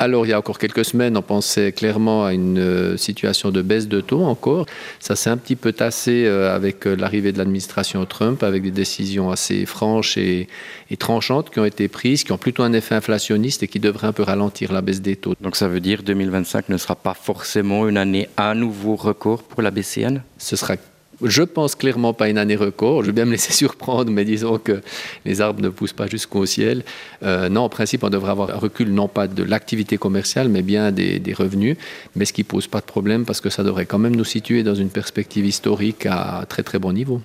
Alors, il y a encore quelques semaines, on pensait clairement à une situation de baisse de taux encore. Ça s'est un petit peu tassé avec l'arrivée de l'administration Trump, avec des décisions assez franches et tranchantes qui ont été prises, qui ont plutôt un effet inflationniste et qui devraient un peu ralentir la baisse des taux. Donc ça veut dire que 2025 ne sera pas forcément une année à nouveau record pour la BCN? Ce sera, je pense, clairement pas une année record. Je vais bien me laisser surprendre, mais disons que les arbres ne poussent pas jusqu'au ciel. Non, en principe, on devrait avoir un recul, non pas de l'activité commerciale, mais bien des revenus, mais ce qui pose pas de problème parce que ça devrait quand même nous situer dans une perspective historique à très très bon niveau.